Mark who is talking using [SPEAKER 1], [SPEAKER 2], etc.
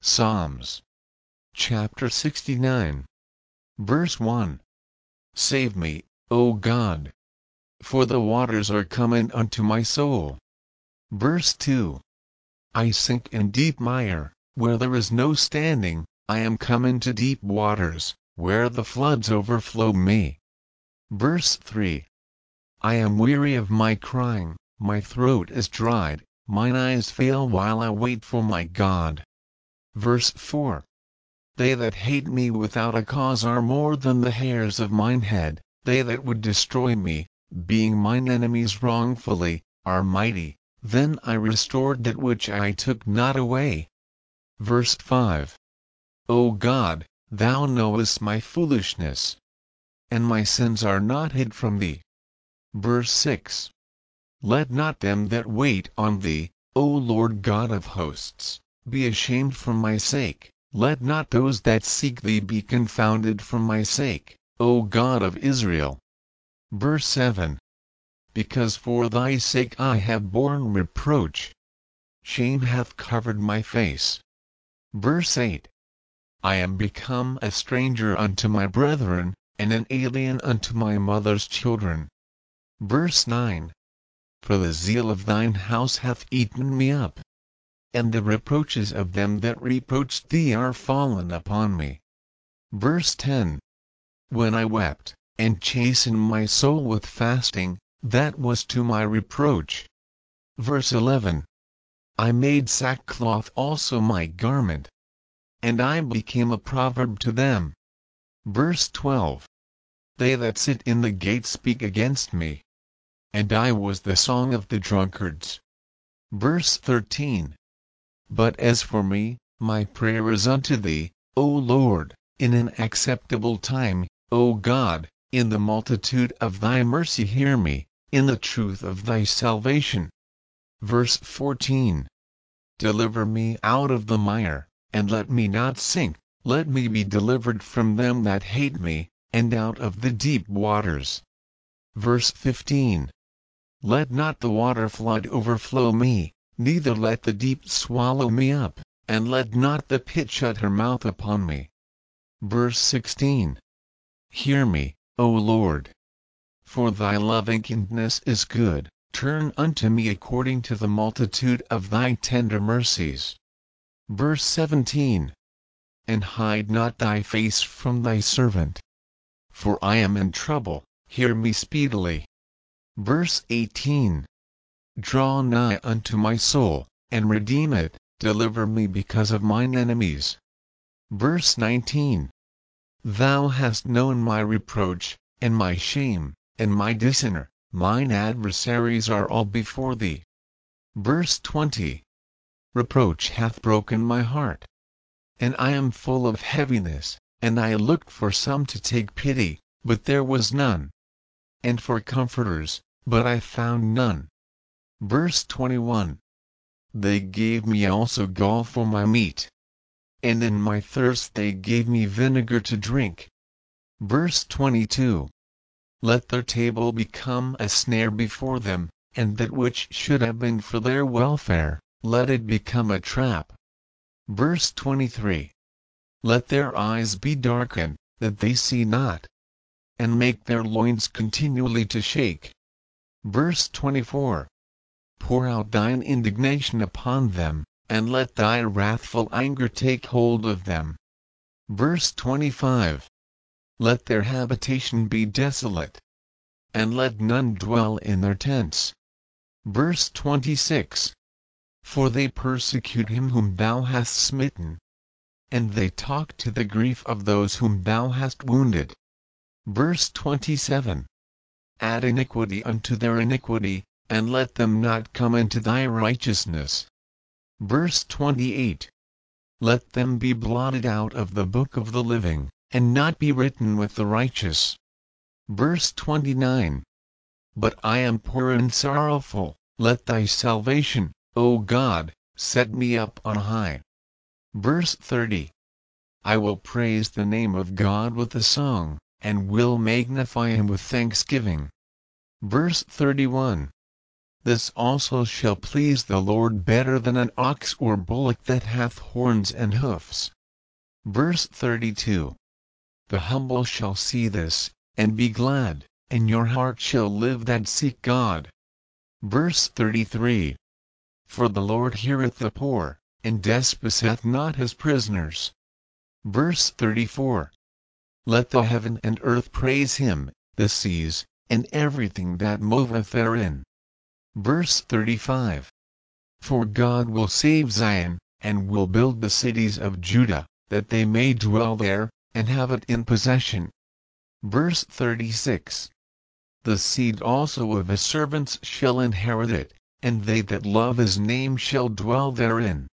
[SPEAKER 1] Psalms chapter 69, verse 1. Save me, O God, for the waters are coming unto my soul. Verse 2. I sink in deep mire, where there is no standing. I am come into deep waters, where the floods overflow me. Verse 3. I am weary of my crying, my throat is dried, mine eyes fail while I wait for my God. Verse 4. They that hate me without a cause are more than the hairs of mine head, they that would destroy me, being mine enemies wrongfully, are mighty. Then I restored that which I took not away. Verse 5. O God, thou knowest my foolishness, and my sins are not hid from thee. Verse 6. Let not them that wait on thee, O Lord God of hosts, be ashamed for my sake, let not those that seek thee be confounded for my sake, O God of Israel. Verse 7. Because for thy sake I have borne reproach, shame hath covered my face. Verse 8. I am become a stranger unto my brethren, and an alien unto my mother's children. Verse 9. For the zeal of thine house hath eaten me up, and the reproaches of them that reproached thee are fallen upon me. Verse 10. When I wept, and chastened my soul with fasting, that was to my reproach. Verse 11. I made sackcloth also my garment, and I became a proverb to them. Verse 12. They that sit in the gate speak against me, and I was the song of the drunkards. Verse 13. But as for me, my prayer is unto thee, O Lord, in an acceptable time, O God, in the multitude of thy mercy hear me, in the truth of thy salvation. Verse 14. Deliver me out of the mire, and let me not sink, let me be delivered from them that hate me, and out of the deep waters. Verse 15. Let not the water flood overflow me, neither let the deep swallow me up, and let not the pit shut her mouth upon me. Verse 16. Hear me, O Lord. For thy lovingkindness is good, turn unto me according to the multitude of thy tender mercies. Verse 17. And hide not thy face from thy servant, for I am in trouble, hear me speedily. Verse 18. Draw nigh unto my soul, and redeem it, deliver me because of mine enemies. Verse 19. Thou hast known my reproach, and my shame, and my dishonor, mine adversaries are all before thee. Verse 20. Reproach hath broken my heart, and I am full of heaviness, and I looked for some to take pity, but there was none, and for comforters, but I found none. Verse 21. They gave me also gall for my meat, and in my thirst they gave me vinegar to drink. Verse 22. Let their table become a snare before them, and that which should have been for their welfare, let it become a trap. Verse 23. Let their eyes be darkened, that they see not, and make their loins continually to shake. Verse 24. Pour out thine indignation upon them, and let thy wrathful anger take hold of them. Verse 25. Let their habitation be desolate, and let none dwell in their tents. Verse 26. For they persecute him whom thou hast smitten, and they talk to the grief of those whom thou hast wounded. Verse 27. Add iniquity unto their iniquity, and let them not come into thy righteousness. Verse 28. Let them be blotted out of the book of the living, and not be written with the righteous. Verse 29. But I am poor and sorrowful, let thy salvation, O God, set me up on high. Verse 30. I will praise the name of God with a song, and will magnify him with thanksgiving. Verse 31. This also shall please the Lord better than an ox or bullock that hath horns and hoofs. Verse 32. The humble shall see this, and be glad, and your heart shall live that seek God. Verse 33. For the Lord heareth the poor, and despiseth not his prisoners. Verse 34. Let the heaven and earth praise him, the seas, and everything that moveth therein. Verse 35. For God will save Zion, and will build the cities of Judah, that they may dwell there, and have it in possession. Verse 36. The seed also of his servants shall inherit it, and they that love his name shall dwell therein.